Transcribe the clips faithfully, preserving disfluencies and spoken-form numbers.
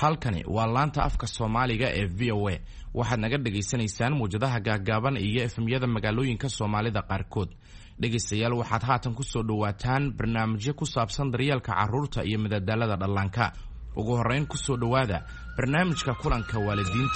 halkani waa laanta afka Soomaaliga ee V O A waxaad naga dhageysanaysaan muujadaha gaagaaban iyo efemyada magaalooyinka Soomaalida qaarkood. dhegeystayaal waxaad haatan ku soo dhawaataan barnaamijyo ku saabsan daryeelka carruurta iyo madadaalada dhallaanka. ugu horeyn ku soo dhawaada barnaamijka kulanka waalidiinta.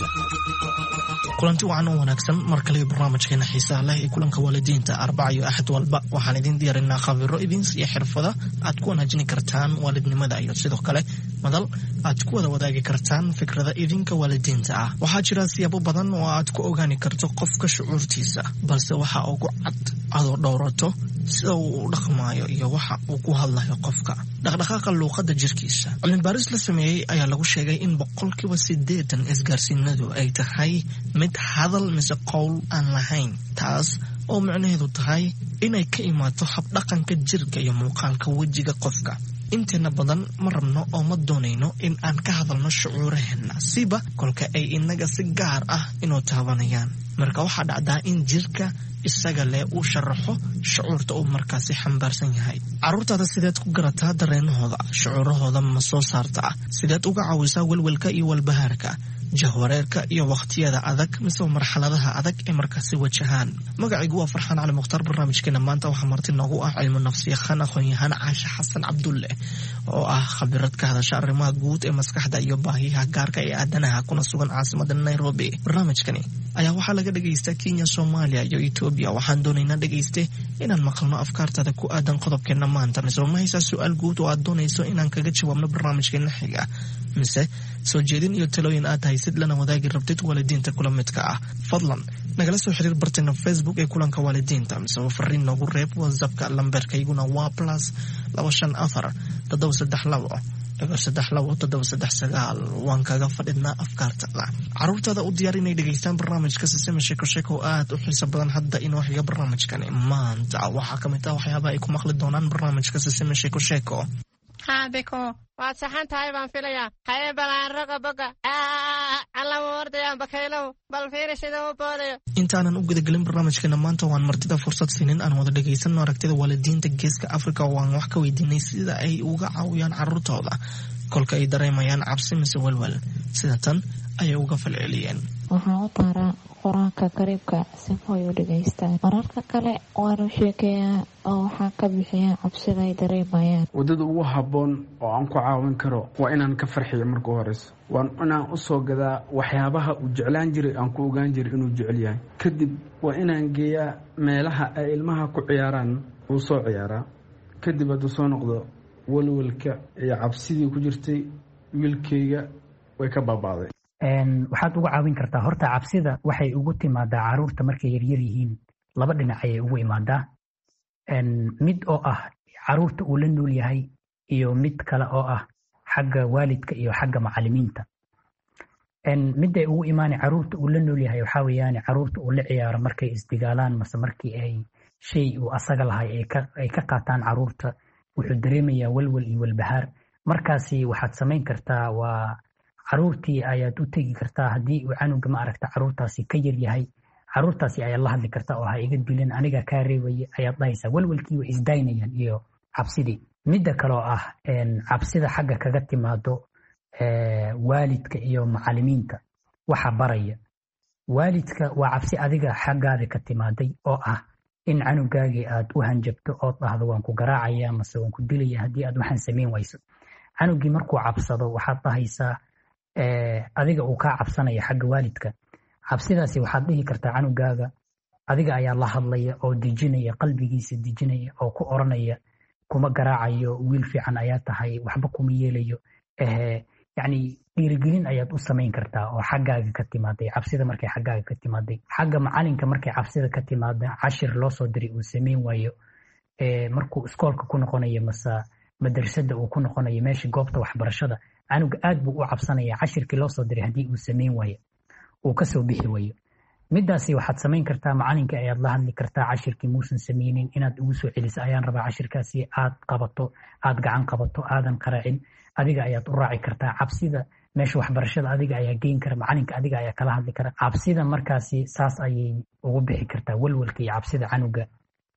kulanti wacan oo wanaagsan mar kale barnaamijkeena xiisaha leh ee kulanka waalidiinta arbaca iyo axad walba waxaan idin diyaarinaa khabiro idin iyo xirfado aad ku wanaajin kartaan waalidnimada iyo sidoo kale madal aad ku wada wadaagi kartaan fikrada idinka waalidiinta ah. waxaa jira siyaabo badan oo aad ku ogaani karto qofka shucuurtiisa, balse waxa ugu cad adoo dhowrato sida uu u dhaqmaayo iyo waxa uu ku hadlayo qofka. dhaqdhaqaaqa luuqadda jirkiisa. cilmi baaris la sameeyay ayaa lagu sheegay in boqolkiiba siddeetan isgaarsiinadu ay tahay mid hadal mise qowl aan lahayn, taas oo micnaheedu tahay inay ka imaato habdhaqanka jirka iyo muuqaalka wejiga qofka. inteena badan ma rabno oo ma doonayno in aan ka hadalno shucuuraheena siba kolka ay inaga si gaar ah inuu taabanayaan. marka waxaa dhacdaa in jirka isaga lee uu sharaxo shucuurta uu markaasi xambaarsan yahay. carruurtaada sideed ku garataa dareenahooda, shucuurahooda ma soo saartaa? sideed uga caawisaa welwelka iyo walbahaarka, jahwareerka iyo waqtiyada adag mise marxaladaha adag ee markaasi wajahaan? magacaygu waa Farxaan Cali Mukhtaar. barnaamijkeena maanta waxaa marti noogu ah cilmi nafsiyaqaan aqoon-yahan Caasha Xasan Cabdulle oo ah khabirad ka hadasha arrimaha guud ee maskaxda iyo baahiyaha gaarka ee aadanaha kuna sugan caasimada Nairobi. barnaamijkani ayaa waxaa laga dhagaystaa Kenya, Soomaaliya iyo Ethiopia. waxaan doonaynaa dhagayste inaan maqalno afkaartada ku aadan qodobkeena maanta. mise ma haysaa su-aal guud oo aad doonayso inaan kaga jawaabno barnaamijkeena xiga, mise soo jeedin iyo talooyin aad haysid lana wadaagi rabtid waalidiinta kula midka ah, fadlan nagala soo xiriir barteena Facebook ee kulanka waalidiinta, mise fariin noogu reeb WhatsAppka. lambarkayguna waa plus laba shan afar toddoba saddex labo laba saddex labo toddoba saddex sagaal. waan kaga fadhinaa afkaartada. carruurtaada u diyaar inay dhegaystaan barnaamijka Sisima Sheeko Sheeko oo aad u xiiso badan. hadda inoo xiga barnaamijkani maanta waxaa ka mid ah waxyaabaha ay ku maqli doonaan barnaamijka Sisima Sheeko Sheeko. haadiko waad saxan tahay baan filayaa. haye balaan raga boga alla wardayaan bakaylow bal fiiri sida u boodayo. intaanan u gudagelin barnaamijkeena maanta waan martida fursad siinin aan wada dhagaysanno aragtida waalidiinta geeska Afrika oo aan wax ka weydiinay sida ay uga caawiyaan carruurtooda kolka ay dareemayaan cabsi mise walwal. sida tan ayay uga falceliyeen. waxaan u taaraa quraanka kariibka si hooy u dhagaystaan. mararka kale waan u sheekeeyaa oo waxaan ka bixiyaa cabsida ay dareemayaan. wadada ugu habboon oo aan ku caawin karo waa inaan ka farxiyo marka horeysa. waan inaan u soo gadaa waxyaabaha uu jeclaan jiray aan ku ogaan jiray inuu jecel yahay. kadib waa inaan geeyaa meelaha ay ilmaha ku ciyaaraan uu soo ciyaaraa. kadib hadduu soo noqdo walwalka iyo cabsidii ku jirtay wiilkayga way ka baabaaday. waxaad uga caawin kartaa horta cabsida waxay ugu timaadaa carruurta markay yaryar yihiin. laba dhinac ayay ugu imaadaa. mid oo ah carruurta uu la nool yahay iyo mid kale oo ah xagga waalidka iyo xagga macallimiinta. midday ugu imaanay carruurta uu la nool yahay waxaa weeyaan carruurta uu la ciyaaro markay isdigaalaan mase markii ay shay uu asaga lahay ay ka ay ka qaataan carruurta wuxuu dareemayaa walwal iyo walbahaar. markaasi waxaad samayn kartaa waa carruurtii ayaad u tegi kartaa. haddii uu canuga ma aragta carruurtaasi ka yar yahay, carruurtaasi ayaad la hadli kartaa oo ha iga dilin aniga kaa reebaya ayaad dhahaysaa. walwalkii way isdaynayaan iyo cabsidii. midda kaloo ah cabsida xagga kaga timaado waalidka iyo macallimiinta waxa baraya. waalidka waa cabsi adiga xaggaada ka timaaday oo ah in canugaagii aad u hanjabto ood dhahdo waan ku garaacaya mase waan ku dilaya haddii aad waxaan samayn wayso. canugii markuu cabsado waxaad dhahaysaa adiga uu kaa cabsanaya xagga waalidka. cabsidaasi waxaad dhihi kartaa canugaaga adiga ayaa la hadlaya oo dejinaya, qalbigiisa dejinaya oo ku oranaya kuma garaacayo, wiil fiican ayaa tahay, waxba kuma yeelayo. yacni dhiirigelin ayaad u samayn kartaa oo xaggaaga ka timaaday. cabsida markay xaggaaga ka timaaday. xagga macalinka markay cabsida ka timaada cashir loo soo diray uu samayn waayo, markuu iskoolka ku noqonayo mase madrasada uu ku noqonayo meesha goobta waxbarashada, canuga aad buu u cabsanaya cashirkii loo soo diray haddii uu samayn waayo uu ka soo bixi waayo. midaasi waxaad samayn kartaa macalinka ayaad la hadli kartaa. cashirkii muusan samaynin inaad ugu soo celiso ayaan rabaa, cashirkaasi aad qabato, aad gacan qabato, aadan qaraacin. adiga ayaad u raaci kartaa. cabsida meesha waxbarashada adiga ayaa geyn kara, macalinka adiga ayaa kala hadli kara. cabsida markaasi saas ayay ugu bixi kartaa walwalka iyo cabsida canuga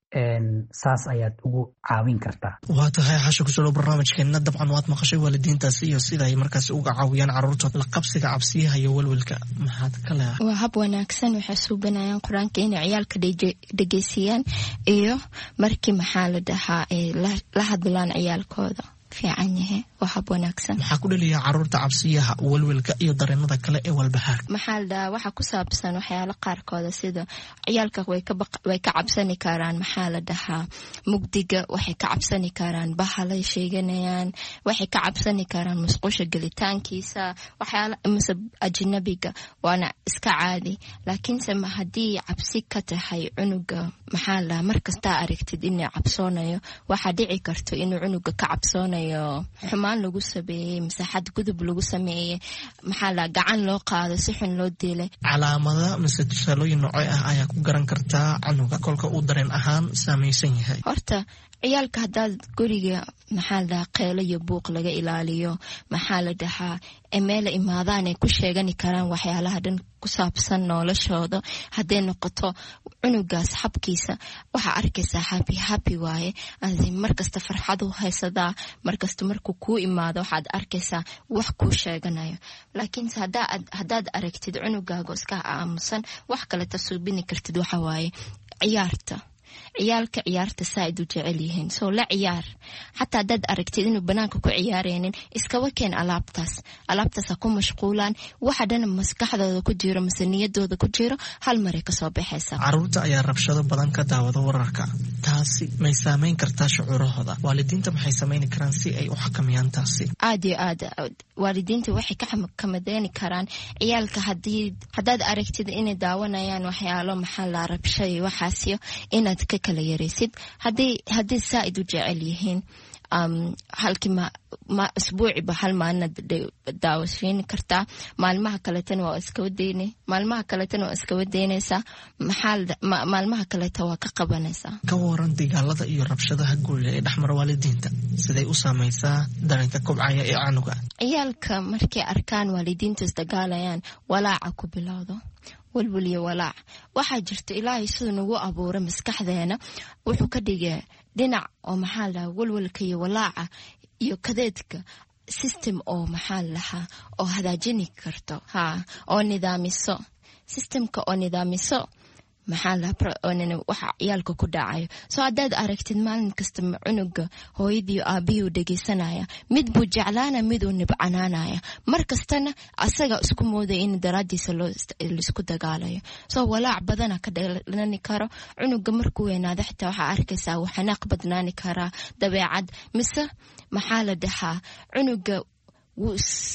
saas ayaad ugu caawin kartaa. waa tahay xasha ku soo barnaamijkeena dabcan waad maqashay waalidiintaasi iyo sida ay markaas uga caawiyaan carruurtooda la qabsiga cabsiyaha iyo walwalka maxaad ka leedahay? waa hab wanaagsan waxay suubanayaan quraanka inay ciyaalka dhageysiyaan iyo markii maxaa la dhahaa ay la hadlaan ciyaalkooda fiican yahay waa hab wanaagsan. maxaa ku dhaliya carruurta cabsiyaha walwalka iyo dareenada kale ee walbahaar? maxaa la dhahaa waxa ku saabsan waxyaalo qaarkooda sida ciyaalka way ka way ka cabsani karaan maxaa la dhahaa mugdiga, waxay ka cabsani karaan bahalay sheeganayaan, waxay ka cabsani karaan musqusha gelitaankiisa, waxyaalo mise ajnabiga waana iska caadi. laakiinse ma haddii cabsi ka tahay cunuga maxaa la dhahaa markasta aragtid inuu cabsoonayo waxaa dhici karto inuu cunuga ka cabsoonayo xumaan lagu sameeyey mise xad gudub lagu sameeyey maxaa la gacan loo qaado si xun loo dilay. calaamada mise tusaalooyin noocyo ah ayaa ku garan kartaa cunuga kolka uu dareen ahaan saamaysan yahay? horta ciyaalka haddaad guriga maxaa la dhahaa qeelo iyo buuq laga ilaaliyo maxaa la dhahaa meela imaadaan ay ku sheegani karaan waxyaalaha dhan ku saabsan noloshooda. hadday noqoto cunugaas xabkiisa waxaa arkaysaa happy happy waaye markasta farxad u haysadaa, markasta markuu kuu imaado waxaad arkaysaa wax kuu sheeganayo. laakiinse haddaad aragtid cunugaaga iska aamusan wax kale tasuubini kartid waxa waaye ciyaarta. ciyaalka ciyaarta saaid u jecel yihiin soo la ciyaar. xataa haddaad aragtid inuu banaanka ku ciyaaraynin iskaba keen alaabtaas alaabtaas ha ku mashquulaan waxa dhan maskaxdooda ku jiro mise niyadooda ku jiro hal maray kasoo baxaysa. carruurta ayaa rabshado badan ka daawada wararka, taasi may saameyn kartaa shucuurahooda? waalidiinta maxay samayni karaan si ay u xakamayaan taasi? aad iyo aad waalidiinta waxay ka xakamadeyni karaan ciyaalka hadii haddaad aragtid inay daawanayaan waxyaalo maxaa la rabshay waxaasiyo inaad ka kala yaraysid. haddii haddii saaid u jecel yihiin um halkii ma ma isbuuciba hal maalina daawashiin kartaa, maalmaha kaletana waa iska wadeynay maalmaha kaletana waa iska wadeynaysaa maxaa maalmaha kaleta waa ka qabanaysaa. ka waran dagaalada iyo rabshadaha guriga ee dhexmara waalidiinta siday u saamaysaa dareenka kobcaya ee canuga? ciyaalka markay arkaan waalidiinta isdagaalayaan walaaca ku bilowdo walwal iyo walaac. waxaa jirta ilaahay siduu nagu abuuray maskaxdeena wuxuu ka dhigay dhinac oo maxaa la dhahaa walwalka iyo walaaca iyo kadeedka system oo maxaa la dhahaa oo hagaajini karto ha oo nidaamiso systemka oo nidaamiso maxaa la dhahaa waxa ciyaalka ku dhacayo. soo haddaad aragtid maalin kasta cunuga hooyadii aabihii u dhegeysanaya mid buu jeclaana mid uu nibcanaanaya mar kastana asaga isku moodaya in daraadiisa loo isku dagaalayo. soo walaac badana ka dhalani karo cunuga markuu weynaado xitaa waxaa arkaysaa uu xanaaq badnaani karaa dabeecad mise maxaa la dhahaa cunuga wuu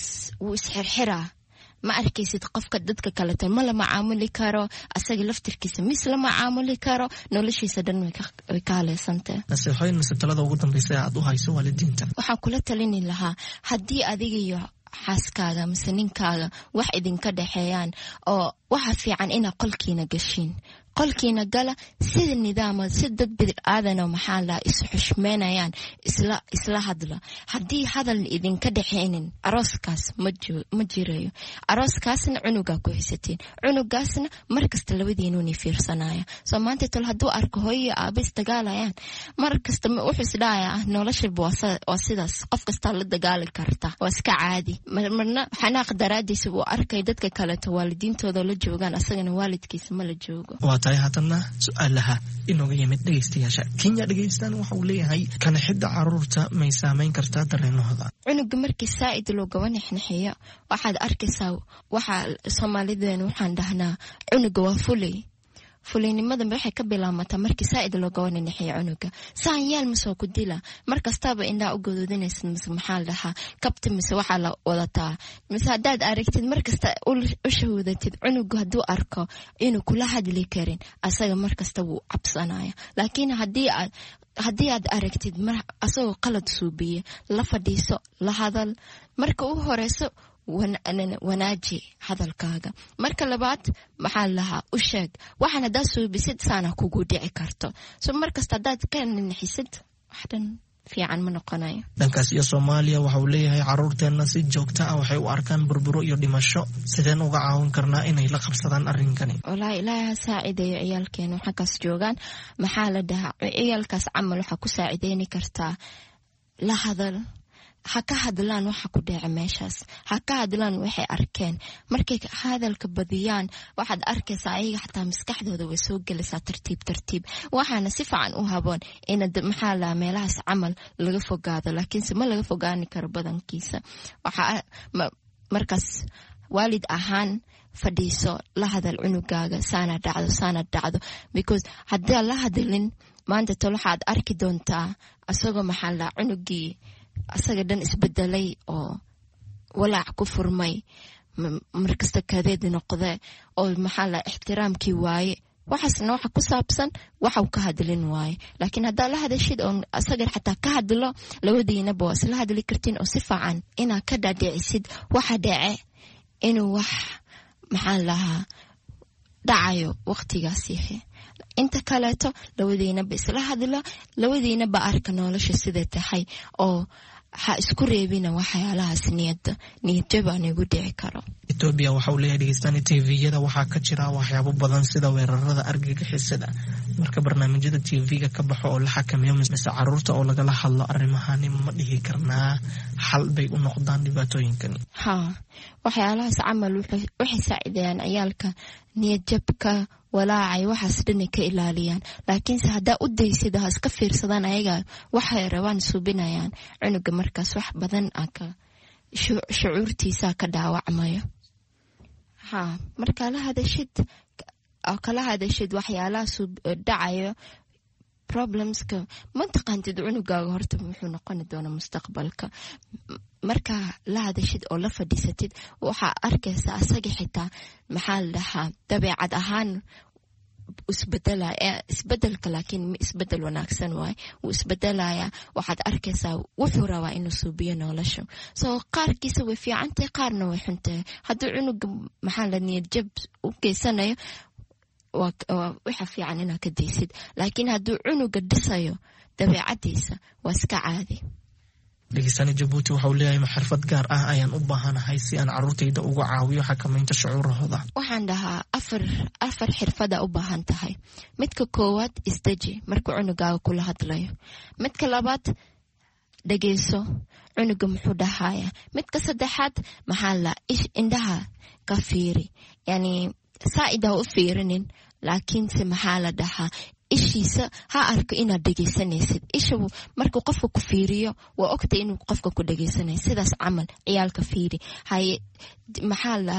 isxirxiraa ma arkaysid qofka dadka kale tan ma la macaamuli karo asaga laftirkiisa mis la macaamuli karo noloshiisa dhan way ka haleysantay. nasiixooyin mise talada ugu dambaysa aad u hayso waalidiinta? waxaan kula talini lahaa haddii adiga iyo xaaskaaga mise ninkaaga wax idinka dhexeeyaan oo waxa fiican inaad qolkiina gashiin qolkiina gala sida nidaama si dad bidil aadan oo maxaa la is xushmeynayaan isla isla hadla. haddii hadal idinka dhaxeynin arooskaas ma jirayo. arooskaasna cunugaa ku xisatiin cunugaasna markasta labadiinu ni fiirsanaya. soo maanta tol hadduu arko hooyo aaba isdagaalayaan mar kasta wuxuu isdhahayaa nolosha waa sidaas qof kastaa la dagaali karta waa iska caadi. marna xanaaq daraadiisa uu arkay dadka kaleto waalidiintooda la joogaan asagana waalidkiisa ma la joogo. tahay haddana su-aalaha inooga yimid dhegaystayaasha kenya dhegaystaan waxa uu leeyahay kanaxidda carruurta may saameyn kartaa dareenahooda? cunuga markii saaid loo gaba nixnixiyo waxaad arkaysaa waxaa soomaalideena waxaan dhahnaa cunuga waa fulay. fulinimada waxay ka bilaamataa markii saaid loo gaba nixnixiyo cunuga saan yaal masoo ku dila mar kastaba indhaa u gadoodinaysa mise maxaa la dhahaa kabta mise waxaa la wadataa mise haddaad aragtid mar kasta u shahuudatid cunuga hadduu arko inuu kula hadli karin asaga mar kasta wuu cabsanaya. laakiin haddii aad haddii aad aragtid asagoo qalad suubiye la fadhiiso la hadal. marka u horeyso wanaaji hadalkaaga. marka labaad maxaa lahaa u sheeg waxaan haddaad suubisid saana kugu dhici karto. so markasta haddaad ka nixisid waxdan fiican ma noqonayo. dhankaas iyo Soomaaliya waxa uu leeyahay caruurteena si joogto ah waxay u arkaan burburo iyo dhimasho sideen uga caawin karnaa inay la qabsadaan arrinkani. walahi ilaahay saacideeyo ciyaalkeena waxa kaas joogan maxaa la dhahaa ciyaalkaas camal waxa ku saacideeni kartaa la hadal ha ka hadlaan waxa ku dhaca meeshaas ha ka hadlaan waxay arkeen markay hadalka badiyaan waxaad arkaysaa ayaga xataa maskaxdooda way soo gelaysaa tartiib tartiib waxaana si fiican u haboon in maxaa la meelahaas camal laga fogaado laakiin ma laga fogaani karo badankiisa waxa markaas waalid ahaan fadhiiso la hadal cunugaaga saana dhacdo saana dhacdo because haddii la hadalin maanta tolo waxaad arki doontaa asagoo maxaa la cunugii asaga dhan isbedelay oo walaac ku furmay markasta kadeed noqday oo maxaa la ixtiraamkii waaye waxaasna waxa ku saabsan waxa uu ka hadlin waaye laakiin hadaa la hadashid oo asaga xataa ka hadlo labadiina baa isla hadli kartiin oo si fiican ina ka dhaadhicisid waxa dhace inuu wax maxaa lahaa dhacayo waqtigaas yahay inta kaleeto labadiina ba isla hadlo labadiina ba arka nolosha sida tahay oo ha isku reebina waxyaalahaas niyada niyada nagu dhici karo. Ethiopia waxa uu leeyahay dhageystayaal T V-yada waxaa ka jira waxyaabo badan sida weerarada argagixisada marka barnaamijyada T V-ga ka baxo oo la xakameeyo mise caruurta oo lagala hadlo arrimahani ma dhihi karnaa xal bay u noqdaan dhibaatooyinkan. ha waxyaalahaas camal waxay saacidayaan ciyaalka niyad jabka walaacay waxaas dhan ka ilaaliyaan laakiin se hadaa u daysid ha iska fiirsadaan ayaga waxay rabaan suubinayaan cunuga markaas wax badan aka shucuurtiisa ka dhaawacmayo. ha marka la hadashid oo kala hadashid waxyaalaha dhacayo problemska mantaqantid cunugaaga horta wuxuu noqon doonaa mustaqbalka marka la hadashid oo la fadhiisatid waxa arkaysaa asaga xitaa maxaa la dhahaa dabeecad ahaan isbedelaya isbedelka laakiin isbedel wanaagsan waay uu isbedelaya waxaad arkaysaa wuxuu rabaa inuu suubiyo nolosha soo qaarkiisa way fiicantahay qaarna way xuntahay haddii cunuga maxaa la niyad jab u geysanayo waxa fiican inaad ka daysid laakiin hadduu cunuga dhisayo dabeecadiisa waa iska caadi. dhageystayaal Djibouti waxa uu leeyahay xirfad gaar ah ayaan u baahanahay si aan caruurtayda uga caawiyo xakamaynta shucuurahooda. waxaan dhahaa afar afar xirfada u baahan tahay. midka koowaad isdaji marka cunugaaga kula hadlayo. midka labaad dhageyso cunuga muxuu dhahayaa. midka saddexaad maxaa la ish indhaha ka fiiri yani saa'ida u fiirinin laakiin se maxaa la dhahaa ishiisa ha arko inaad dhageysanaysid isha markuu qofka ku fiiriyo waa ogtay inuu qofka ku dhageysanayo sidaas camal ciyaalka fiiri hay maxaa la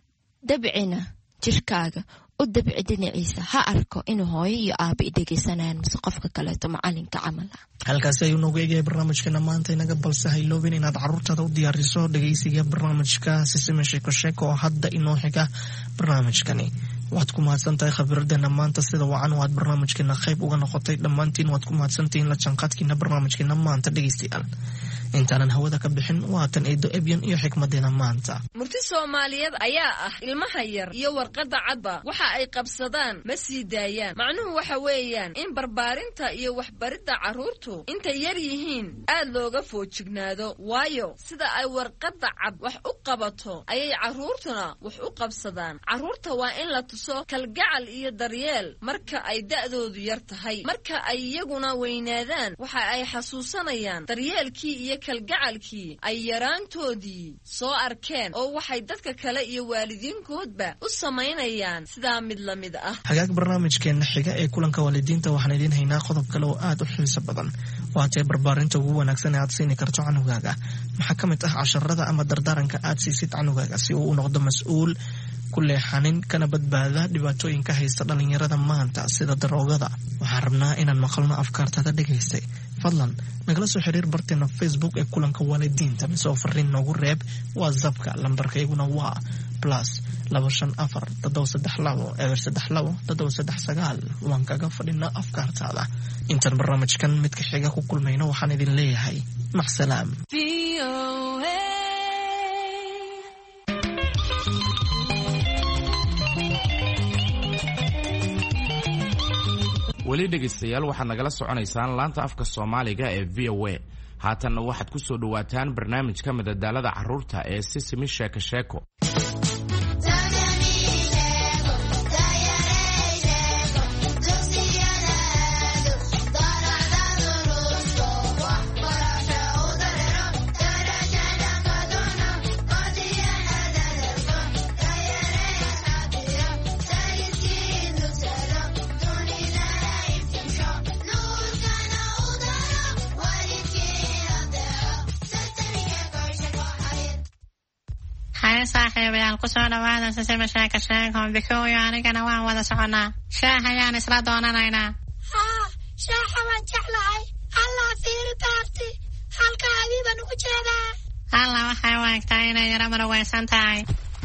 dabcina jirkaaga u dabci dhinaciisa ha arko inuu hooyo iyo aaba dhageysanayaan mise qofka kaleeto macalinka camal ah. halkaas ayuu noogu eegay barnaamijkeena maanta inaga balse hayloobin inaad caruurtaada u diyaariso dhageysiga barnaamijka Sisime Sheeko Sheeko oo hadda inoo xiga barnaamijkani. waad ku mahadsantahay khabiradana maanta sida wacan waad barnaamijkeena qayb uga noqotay dhammaantiin waad ku mahadsantihiin la janqadkiina barnaamijkeena maanta dhageystayaal intaanan hawada ka bixin waatan eedo ebyan iyo xikmadeena maanta. murti Soomaaliyeed ayaa ah ilmaha yar iyo warqada cadba waxa ay qabsadaan ma sii daayaan macnuhu waxa weeyaan in barbaarinta iyo waxbaridda caruurtu inta yar yihiin aad looga foojignaado waayo sida ay warqada cad wax u qabato ayay caruurtuna wax u qabsadaan. caruurta waa in la tuso kalgacal iyo daryeel marka ay da'doodu yar tahay marka ay iyaguna weynaadaan waxa ay xasuusanayaan daryeelkii iyo kalgacalkii ay yaraantoodii soo arkeen oo waxay dadka kale iyo waalidiinkoodba u samaynayaan sidaa mid la mid ah. hagaag barnaamijkeena xiga ee kulanka waalidiinta waxaan idiin haynaa qodob kale oo aad u xiiso badan waatay barbaarinta ugu wanaagsan ee aad siini karto canugaaga. maxaa ka mid ah casharada ama dardaaranka aad siisid canugaaga si uu u noqdo mas-uul ku leexanin kana badbaada dhibaatooyinka haysta dhalinyarada maanta sida daroogada. waxaan rabnaa inaan maqalno afkaartada dhageystay. fadlan nagala soo xiriir barteena Facebook ee kulanka waalidiinta mise oo fariin noogu reeb WhatsApp-ka lambarkayguna waa plus laba shan afar toddoba saddex labo eber saddex labo toddoba saddex sagaal. waan kaga fadhinaa afkaartaada. intaan barnaamijkan midka xiga ku kulmayno waxaan idin leeyahay maxsalaam. weli dhegaystayaal waxaad nagala soconaysaan laanta afka soomaaliga ee v o a haatanna waxaad ku soo dhowaataan barnaamijka madadaalada carruurta ee sisimi sheeko sheeko. saaxiibayaal ku soo dhawaada sisimi sheeko sheeko bikooyo anigana waan wada soconaa shaah ayaan isla doonanaynaa. haa shaaxa waan jeclahay. allah fiiri baarti halka abiiban ugu jeedaa. allah waxay u egtaa inay yara marwaysan tahay.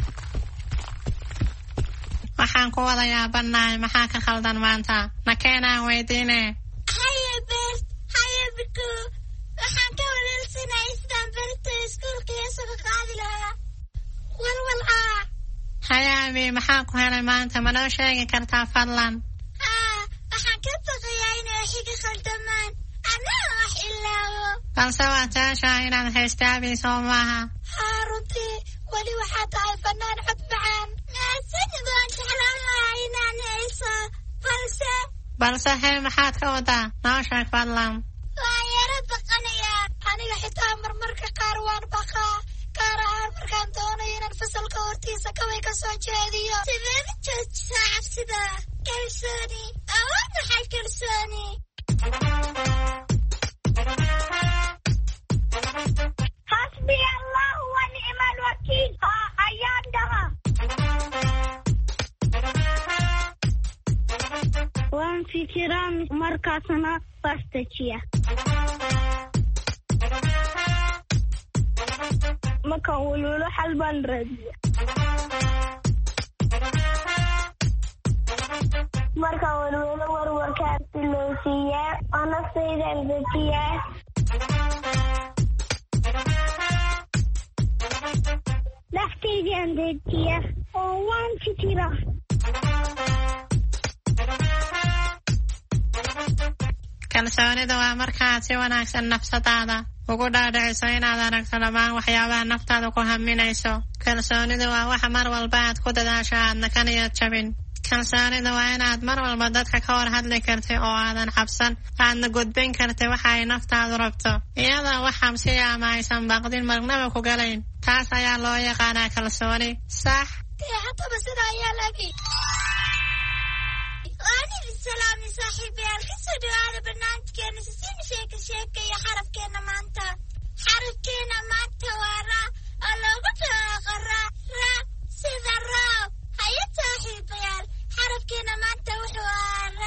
waxaan ku wada yaabanahay maxaa ka khaldan maanta nakeenaan weydiine. haye beert haye bikoo waxaan ka walaalsanay sidaan berito iskuulka isaga qaadi lahaa. walwal ah hayaabi maxaa ku helay maanta ma noo sheegi kartaa fadlan. haa waxaan ka baqayaa inay xiga khaldamaan anaa wax ilaawo. balse waa taashaa inaad haystaabi soo maaha. haa runtii weli waxaa tahay fanaan cod macaan maasanid waan jeclaan lahaa inaan hayso balse balse hee maxaad ka wadaa noo sheeg fadlan. waan yaro baqanayaa aniga xitaa marmarka qaar waan baqaa gaar ahaan markaan doonayo inaan fasalka hortiisa kaway ka soo jeediyo. sideed joojisaa cabsida kalsooni awood maxay kalsooni. xasbi allahu wa nicma alwakiil. haa ayaan dhaha waan fikiraa markaasna bastajiya. markaan wulwulo xal baan raadiya. markaan wulwulo warwarkaan silowsiiyaa oo naftaydan dejiyaa. naftaydan dejiya oo waan fikira. kalsoonida waa markaad si wanaagsan nafsadaada ugu dhaadhiciso inaad aragto dhammaan waxyaabaha naftaada ku haminayso. kalsoonidu waa waxa mar walba aad ku dadaasho aadna ka niyad jabin. kalsoonida waa inaad mar walba dadka ka hor hadli karti oo aadan xabsan aadna gudbin karti waxa ay naftaadu rabto iyadoo wax xabsiya ama aysan baqdin marnaba ku galayn. taas ayaa loo yaqaanaa kalsooni. sax dee haddaba sida ayaa labi. waanidi salaami saaxiibayaal kasoo dhawaada barnaamijkeena sisimi sheeko sheeko iyo xarafkeena maanta. xarafkeena maanta waa ra oo loogu dhawaaqo ra ra sida roob. haye saaxiibayaal xarafkeena maanta wuxuu ahaa ra.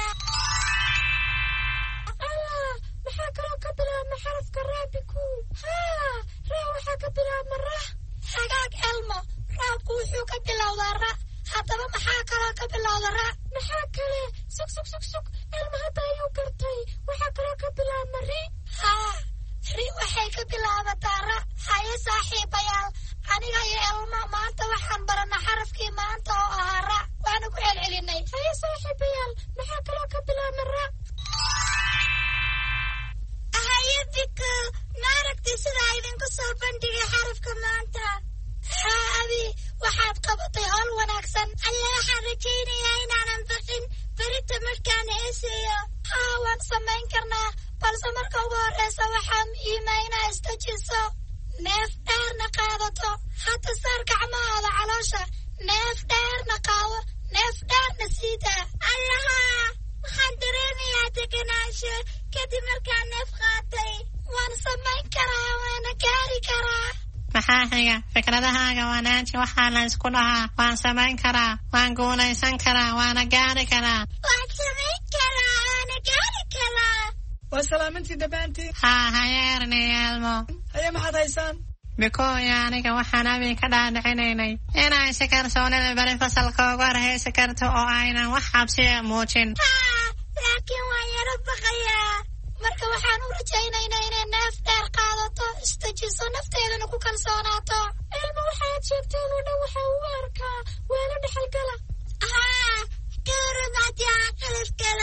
allah maxaa kaloo ka bilaabma xarafka raabiku. haa ra waxaa ka bilaabma ra. hagaag elmo raabku wuxuu ka bilowdaa ra. haddaba maxaa kaloo ka bilowda ra. maxaa kale sug sug sug sug elma hadda ayuu gartay waxaa kaloo ka bilaabma ri. haa ri waxay ka bilaabataa ra. haye saaxiibayaal aniga iyo elma maanta waxaan baranaa xarafkii maanta oo ahaa ra waana ku celcelinay. haye saaxiibayaal maxaa kaloo ka bilaabma ra. haye biko maaragti sidaa idinku soo bandhigay xarafka maanta. haa abi waxaad qabatay howl wanaagsan. alle waxaan rajaynayaa inaanan baqin berita markaan heeseeyo. haa waan samayn karnaa balse marka ugu horreysa waxaa muhiima inaa istajiso neef dheerna qaadato. hadda saar gacmahaada caloosha neef dheerna qaado neef dheerna siidaa. allahaa waxaan dareemayaa deganaansho kadib markaan neef qaatay. waan samayn karaa waana gaari karaa. maxaa xiga fikradahaaga wanaaji waxaa la isku dhahaa waan samayn karaa waan guulaysan karaa waana gaari karaa. waan samayn karaa waana gaari karaa. waa salaamantii dhammaantiin. haa haye ernay elmo. haye maxaad haysaan. bikooyo aniga waxaan abi ka dhaadhicinaynay inay si kalsoonida beri fasalka uga horhaysi karto oo aynan wax xabsiya muujin. haa laakiin waan yaro baqayaa. marka waxaan u rajaynaynaa inay neef dheer qaadato istajiso nafteedana ku kalsoonaato. elma waxaad sheegteen oo dhan waxaa ugu arkaa weelo dhexalgala. haa ka waramaadii aan qalaf galo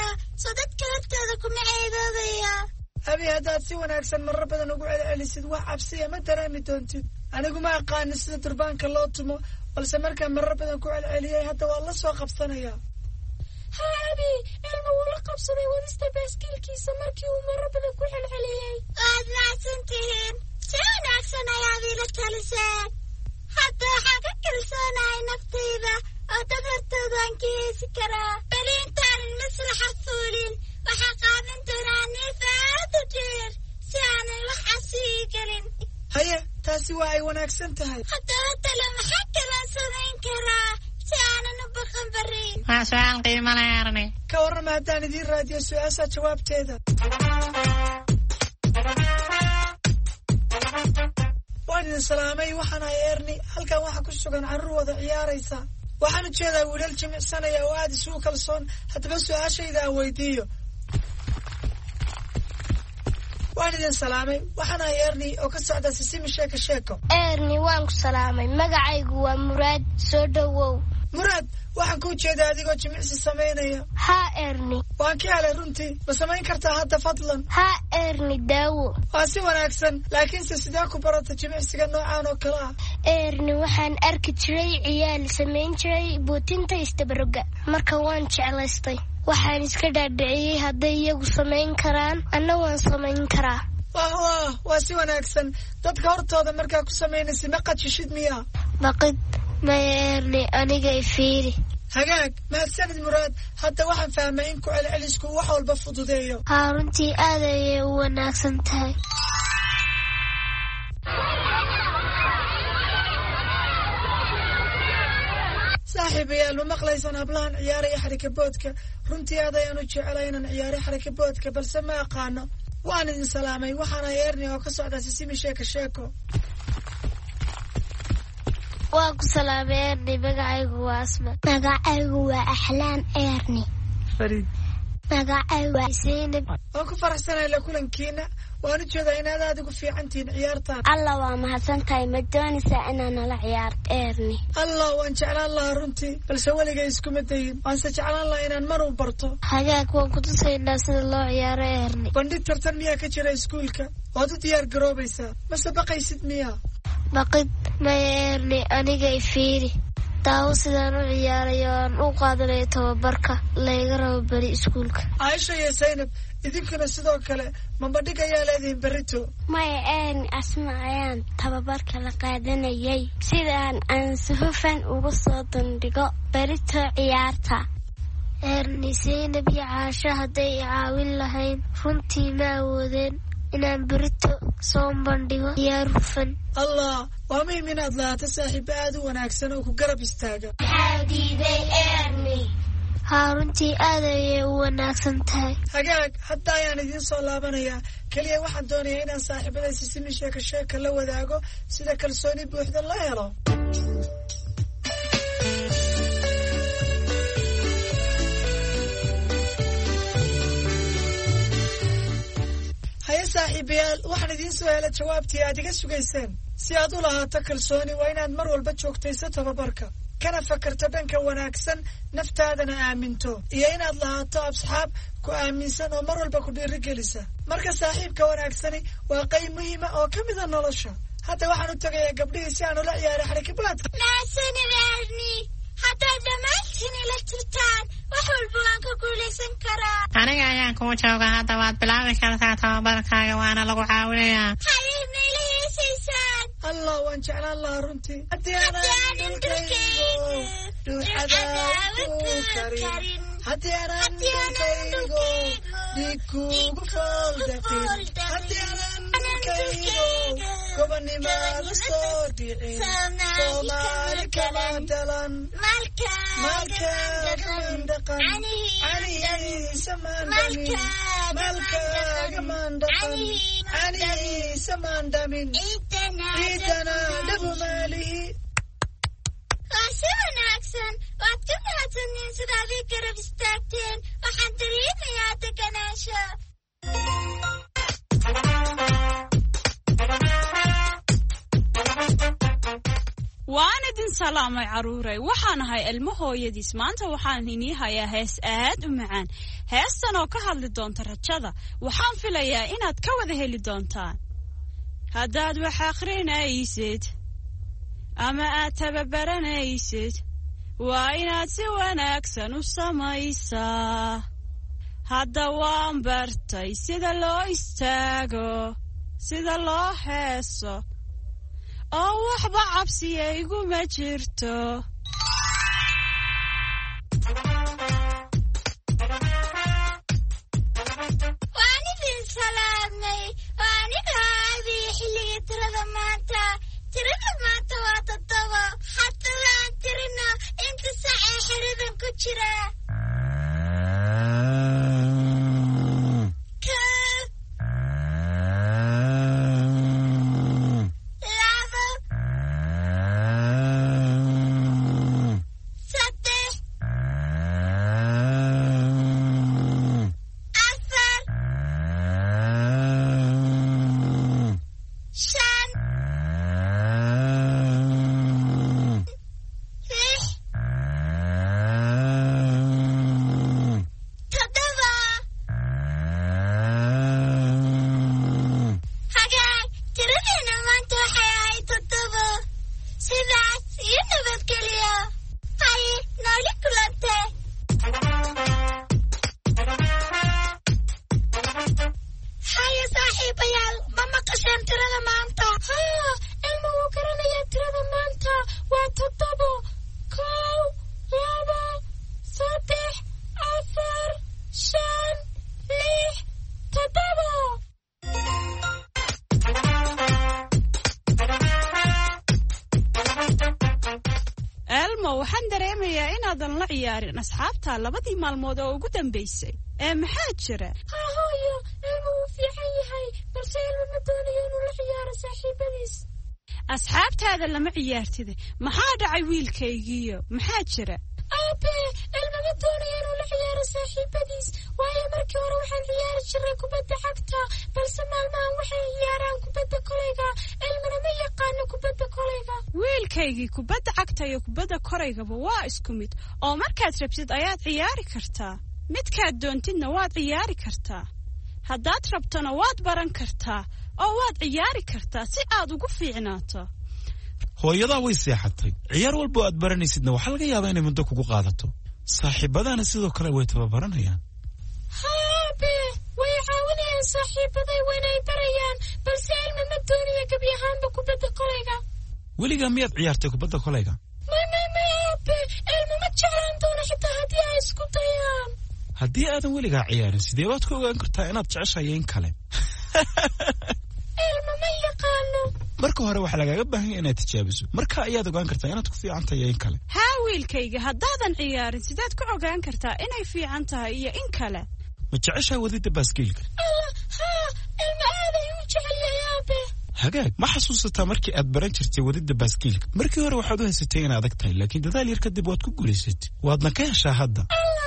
soo dadka hortooda kuma ceedoobaya. abi haddaad si wanaagsan marar badan ugu celcelisid wax cabsiya ma dareemi doontid. anigu ma aqaanin sida durbaanka loo tumo, balse markaan marar badan ku celceliyey hadda waa la soo qabsanayaa. ha abi ilma wuu la qabsaday wadista baaskiilkiisa markii uu marar badan ku celceliyey. waad mahadsan tihiin, si wanaagsan ayaad iila taliseen. hadda waxaan ka kalsoonahay naftayda oo dad hortoodaan ka heesi karaa. beli intaanan maslaxa fuulin waxaa qaadan doonaa neef aad u dheer si aanay wax casii gelin. haye taasi waa ay wanaagsan tahay. haddaba tale maxaa kalaan samayn karaa si aanan u baqan barin? waa su-aal qiimo leh Arni. ka warrama haddaan idiin raadiyo su-aasha jawaabteeda. waan idin salaamay, waxaan ahay Erni. halkan waxaa ku sugan carruur wada ciyaaraysa. waxaan ujeedaa wiilal jimicsanaya oo aad isugu kalsoon. haddaba su-aashayda aan weydiiyo. waan idin salaamay, waxaan ahay Erni oo ka socda Sisimi Sheeko Sheeko. Erni waan ku salaamay, magacaygu waa Muraad, soo dhawow. muraad, waxaan kuu jeedaa adigoo jimicsi samaynaya. haa Erni. waan ka helay runtii, ma samayn kartaa hadda fadlan? haa Erni, daawo. waa si wanaagsan, laakiinse sidee ku barata jimicsiga noocaan oo kale ah? Erni, waxaan arki jiray ciyaal samayn jiray buutinta istabaroga, marka waan jeclaystay. waxaan iska dhaadhiciyey hadday iyagu samayn karaan anna waan samayn karaa. wah wah waa si wanaagsan. dadka hortooda markaa ku samaynaysa ma qajishid miyaa? baqid maya Erni, aniga i fiiri. hagaag, mahadsanid muraad. hadda waxaan fahmay in ku celcelisku wax walba fududeeyo. haa runtii aad ayay u wanaagsan tahay. saaxiibayaal, ma maqlaysaan hablahan ciyaaraya xarikaboodka? runtii aad ayaan u jeclay inaan ciyaaray xarikaboodka, balse ma aqaano. waan idin salaamay, waxaan ahay Erni oo ka socda Sisimi Sheeko Sheeko. waan ku salaamay Erni, magacaygu waa Asma. magacaygu waa Axlaan Erni. fariid. magacaygu waa Zaynab. waan ku faraxsanahay la kulankiina. waan u jeedaa inaad aad ugu fiican tihiin ciyaartaan. alla waa mahadsantahay, ma doonaysaa inaan nala ciyaarto Erni? allah, waan jeclaan lahaa runtii, balse weligay iskuma dayin. waanse jeclaan lahaa inaan mar u barto. hagaag, waan ku tusaynaa sida loo ciyaaro Erni. bandhig tartan miyaa ka jira iskuulka? waad u diyaar garoobaysaa mase baqaysid miyaa? baqid maya Erni, aniga i fiiri. daawo sidaan u ciyaarayo aan u qaadanayo tababarka layga rabo beri iskuulka. caaisha iyo Zaynab, idinkuna sidoo kale ma bandhig ayaa leedihiin berrito? maya Erni, Asma ayaan tababarka la qaadanayay sidaan aan si hufan ugu soo bandhigo berrito ciyaarta. Erni, Zaynab iyo Caasho hadday i caawin lahayn runtii ma awoodeen inaan berrito soo bandhigo ciyaar hufan. allah, waa muhiim inaad lahaato saaxiibo aad u wanaagsan oo ku garab istaaga. xadiiday Erni. haa runtii aad ayay u wanaagsan tahay. hagaag, hadda ayaan idiin soo laabanayaa. keliya waxaan doonayaa inaan saaxiibada Sisimi Sheeko Sheeko la wadaago sida kalsooni buuxda la helo. haye saaxiibayaal, waxaan idiin soo helay jawaabtii aad iga sugayseen. si aad u lahaato kalsooni waa inaad mar walba joogtayso tababarka, kana fakarto dhanka wanaagsan, naftaadana aaminto, iyo inaad lahaato asxaab ku aaminsan oo mar walba ku dhiirigelisa. marka saaxiibka wanaagsani waa qayb muhiima oo ka mida nolosha. hadda waxaan u tagayaa gabdhihii si aan ula ciyaaray xarikabaadka. mahadsanid Erni. haddaad dhammaantiin ila jirtaan wax walba waan ka guulaysan karaa. aniga ayaan kuu jooga. hadda waad bilaabi kartaa tababarkaaga, waana lagu caawinayaa. haye meela heesaysaan? allah, waan jeclaan lahaa runtii. haddii aanan dhulkaygu dhuuxadaadu karin, haddii aanan dhulkaygu dhiig kugu foldaqin, haddii aanan dhulkaygu gobonnimaada soo dhicin, soomaali kama dhalan, maalkaaga mandhaqan, canihiisa maandhamin, maalkaaga maandhaqan, canihiisa maandhamin, ciidana dhabu maalihi. waa si wanaagsan, waad ka mahadsantiin sidaad ii garab istaagteen. waxaan dareemayaa deganaansho. waan idin salaamay caruuray waxaan ahay ilmo hooyadiis maanta waxaan inii hayaa hees aad u macaan heestan oo ka hadli doonta rajada waxaan filayaa inaad ka wada heli doontaan haddaad wax akhrinaysid ama aad tababaranaysid waa inaad si wanaagsan u samaysaa hadda waan bartay sida loo istaago sida loo heeso oo waxba cabsiya iguma jirto waan idin salaamay aniga aadii xilliga tirada maanta tirada maanta waa toddoba haddadaan tirina inta sac ee xiridan ku jira waxaan dareemayaa inaadan la ciyaarin asxaabta labadii maalmood oo ugu dambaysay ee maxaa jira hooyo ilmu wuu fiican yahay balse ilmu ma doonayo inuu la ciyaaro saaxiibadiis asxaabtaada lama ciyaartida maxaa dhacay wiilkaygiiyo maxaa jira aabe ilmu ma doonayo inuu la ciyaaro saaxiibadiis waayo markii hore waxaan ciyaari jiray kubadda cagta balse maalmahan waxay ciyaaraan kubadda kolayga ilmuna ma yaqaano kubadda kolayga wiilkaygii kubadda cagta iyo kubadda koraygaba waa isku mid oo markaad rabtid ayaad ciyaari kartaa midkaad doontidna waad ciyaari kartaa haddaad rabtona waad baran kartaa oo waad ciyaari kartaa si aad ugu fiicnaato hooyadaa way seexatay ciyaar walba aad baranaysidna waxaa laga yaabaa inay muddo kugu qaadato saaxiibadana sidoo kale way tababaranayaan haabe way caawinayaan saaxiibaday waynay barayaan balse ilma ma doonaya gebi ahaanba kubadda kolayga weligaa miyaad ciyaartay kubadda kolayga may may may aabe ilma ma jeclaan doono xitaa haddii ay isku dayaan haddii aadan weligaa ciyaarin sidee baad ku ogaan kartaa inaad jeceshahay in kale ilma ma yaqaano marka hore waxaa lagaaga baahan yahay inaad tijaabiso marka ayaad ogaan kartaa inaad ku fiican tahay in kale haa wiilkayga haddaadan ciyaarin sidaad ku ogaan kartaa inay fiican tahay iyo in kale ma jeceshahay wadida baaskiilka allah haa ilma aaday u jecel yahay aabe hagaag ma xasuusataa markii aad baran jirtay wadida baaskiilka markii hore waxaad u haysatay inaad adag tahay laakiin dadaal yar kadib waad ku guulaysatay waadna ka heshaa hadda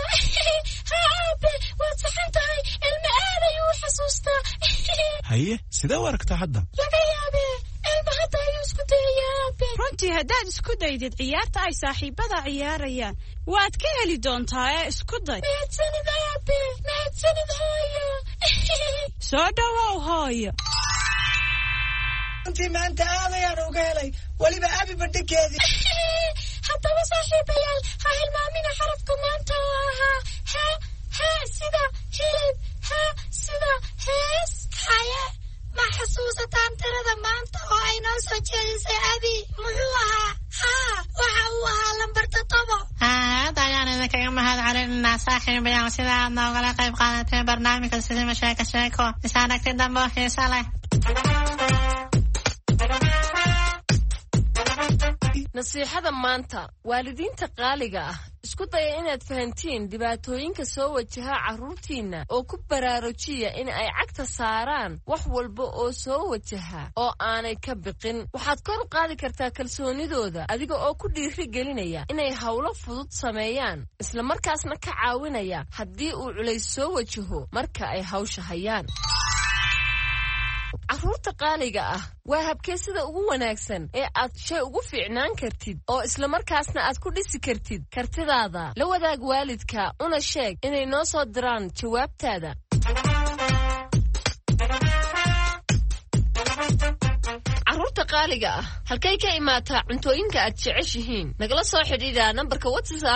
waad saxan tahay ilma aaday u xasuustaa haye sidee u aragtaa hadda laga yaabee ilma hadda ayuu isku dayayaa aabe runtii haddaad isku daydid ciyaarta ay saaxiibada ciyaarayaan waad ka heli doontaa ee isku day mahadsanid aabe mahadsanid hooyo soo dhawow hooyo runtii maanta aad ayaan uga helay weliba abi bandhigkeedii haddaba saaxiibayaal ha hilmaamina xarafka maanta oo ahaa ha ha sida hilib ha sida hees haye ma xasuusataan tirada maanta oo ay noo soo jeedisay abi muxuu ahaa haa waxa uu ahaa lambar toddobo aad ayaan idinkaga mahad celinaa saaxiibayaal sida aad noogala qayb qaadateen barnaamijka Sisima Sheeko Sheeko is aragti dambe oo xiiso leh nasiixada maanta waalidiinta qaaliga ah isku daya inaad fahantiin dhibaatooyinka soo wajaha carruurtiinna oo ku baraarujiya in ay cagta saaraan wax walba oo soo wajaha oo aanay ka biqin waxaad kor u qaadi kartaa kalsoonidooda adiga oo ku dhiiri gelinaya inay hawlo fudud sameeyaan isla markaasna ka caawinaya haddii uu culays soo wajaho marka ay hawsha hayaan carruurta qaaliga ah waa habkee sida ugu wanaagsan ee aad shay ugu fiicnaan kartid oo isla markaasna aad ku dhisi kartid kartidaada. La wadaag waalidka una sheeg inay noo soo diraan jawaabtaada. carruurta qaaliga ah halkay ka imaataa cuntooyinka aad jeceshihiin? nagala soo xidhiidha nambarka WhatsApp